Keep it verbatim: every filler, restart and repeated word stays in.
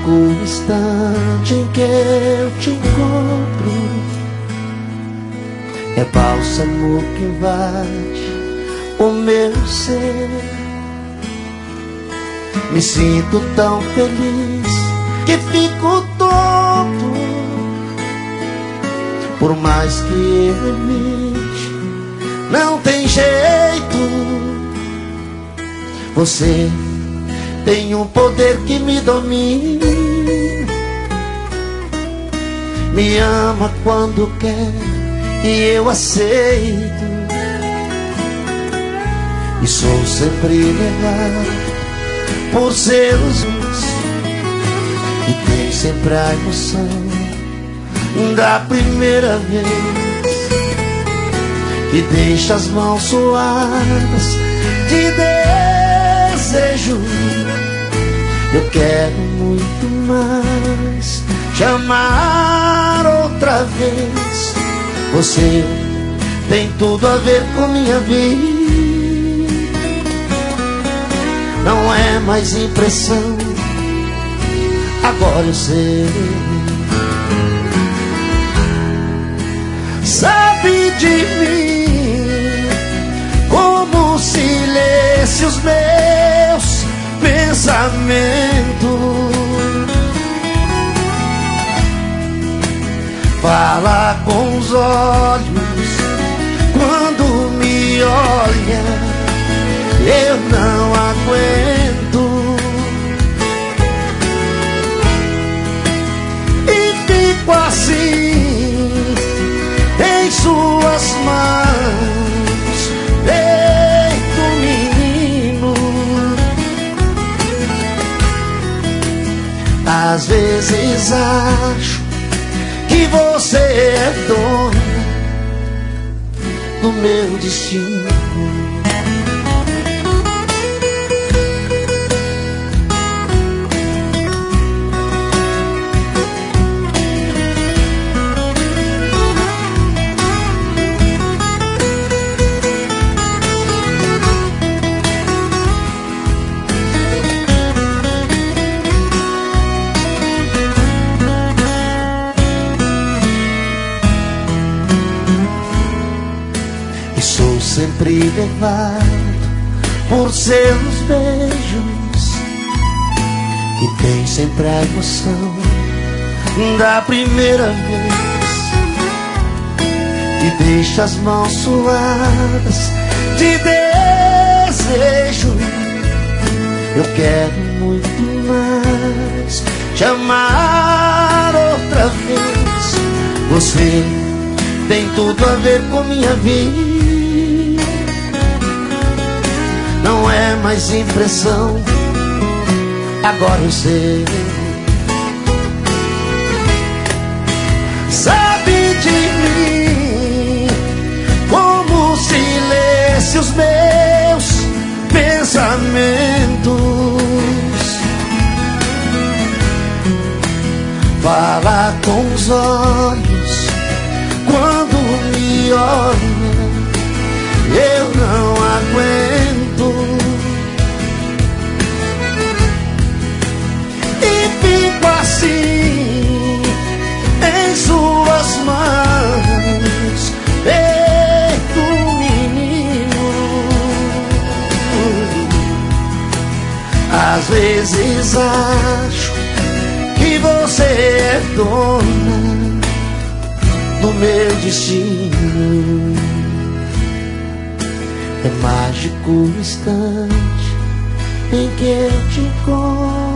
mágico instante em que eu te encontro. É bálsamo que invade o meu ser. Me sinto tão feliz que fico tonto. Por mais que eu evite, não tem jeito. Você tem um poder que me domina. Me ama quando quer e eu aceito. E sou sempre levado por seus olhos. E tem sempre a emoção da primeira vez. E deixa as mãos suadas de desejo. Eu quero muito mais te amar outra vez. Você tem tudo a ver com minha vida. Não é mais impressão, agora eu sei. Sabe de mim como se lesse os meus pensamentos. Fala com os olhos quando me olha. Eu não aguento e fico assim em suas mãos, feito menino. Às vezes acho que você é dona do meu destino. Sempre levado por seus beijos. E tem sempre a emoção da primeira vez. E deixa as mãos suadas de desejo. Eu quero muito mais te amar outra vez. Você tem tudo a ver com minha vida. Não é mais impressão, agora eu sei. Sabe de mim como se lesse os meus pensamentos. Fala com os olhos quando me olha. Eu não aguento e fico assim em suas mãos, feito menino. Às vezes acho que você é dona do meu destino. É mágico o instante em que eu te encontro.